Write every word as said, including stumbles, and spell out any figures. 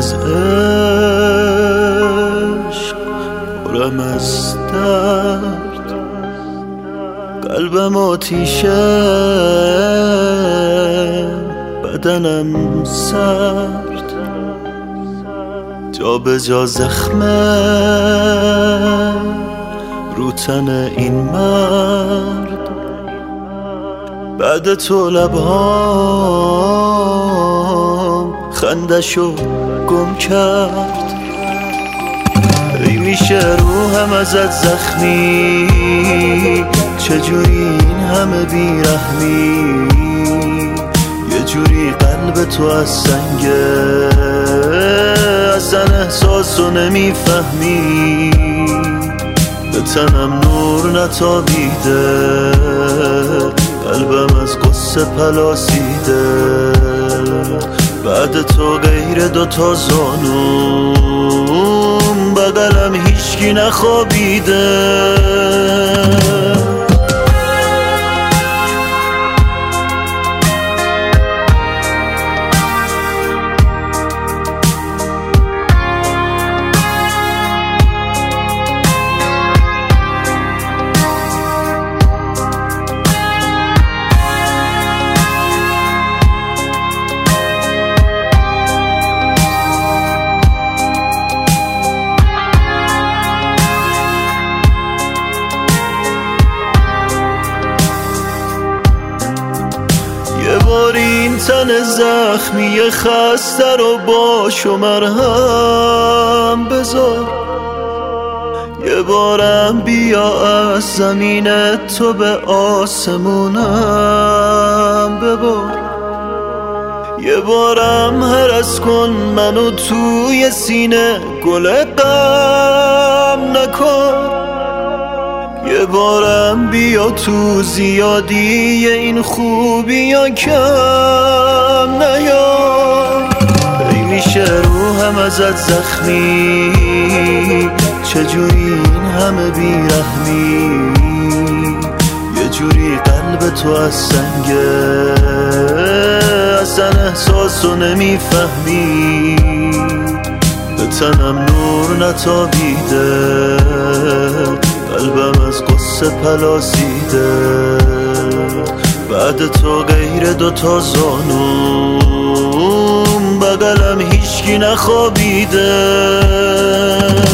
از عشق، پرم از درد، قلبم آتیشه، بدنم سرد، جا به جا زخمه رو تن این مرد. بعد تو لبهام خندشو گم کرد. ای میشه روحم ازت زخمی، چجوری این همه بیرحمی، یه جوری قلب تو از سنگه، اصلا احساسو نمیفهمی. به تنم نور نتابیده، قلبم از قصه پلاسیده. بعد تو غیر دوتا زانوم، بغلم هیچکی نخوابیده. این تن زخمی خسته رو باش و مرهم بذار. یه بارم بیا از زمین تو به آسمونم ببار. یه بارم هرس کن منو توی سینه، گل غم نکن. یه بارم بیا تو زیادی این خوبی یا کم نیار. ای میشه روحم ازت زخمی، چجوری این همه بیرحمی، یه جوری قلب تو از سنگه، اصلا احساسو نمیفهمی. به تنم نور نتابیده، قلبم از قصه پلاسیده. بعد تو غیر دوتا زانوم، بغلم هیچکی نخوابیده.